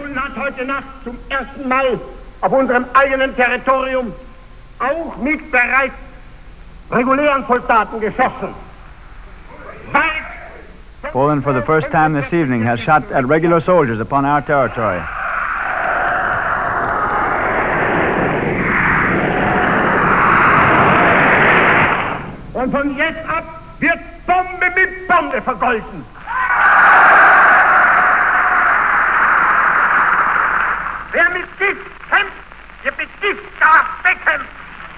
Polen hat heute Nacht zum ersten Mal auf unserem eigenen Territorium auch mit bereits regulären Soldaten geschossen. Poland, for the first time this evening, has shot at regular soldiers upon our territory. Und von jetzt ab wird Bombe mit Bombe vergolten. Wer mit Gift kämpft, wird mit Giftgas bekämpft.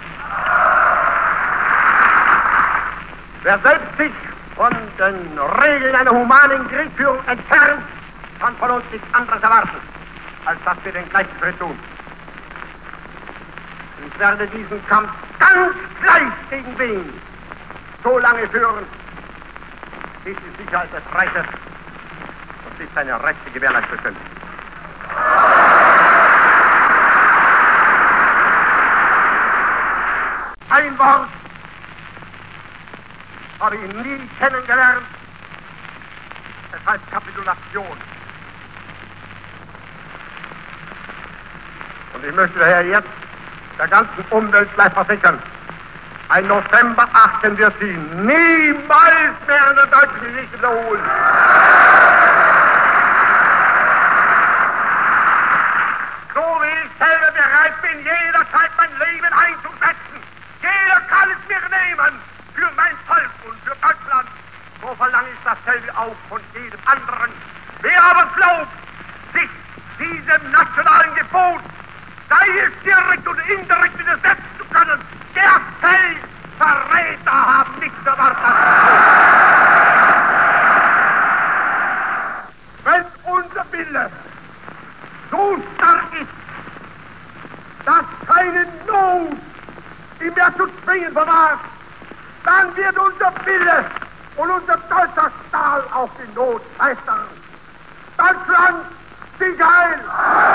Wer selbst sich von den Regeln einer humanen Kriegführung entfernt, kann von uns nichts anderes erwarten, als dass wir den gleichen Schritt tun. Ich werde diesen Kampf ganz gleich gegen wen so lange führen, bis die Sicherheit des Reiches und bis seine Rechte gewährleistet sind. Ein Wort habe ich nie kennengelernt. Es heißt Kapitulation. Und ich möchte daher jetzt der ganzen Umwelt gleich versichern, ein November 18 wird sie niemals mehr in der deutschen Geschichte wiederholen. So wie ich selber bereit bin, jederzeit mein Leben einzusetzen. Jeder kann es mir nehmen für mein Volk und für Deutschland. So verlange ich dasselbe auch von jedem anderen. Wer aber glaubt, sich diesem nationalen Gebot, sei es direkt oder indirekt, widersetzen zu können, der fällt. Verräter haben nichts erwartet. Wenn unser Wille so stark ist, dass keine Not ihn mehr zu zwingen vermag, dann wird unser Wille und unser deutscher Stahl auch die Not meistern. Deutschland, sieg heil!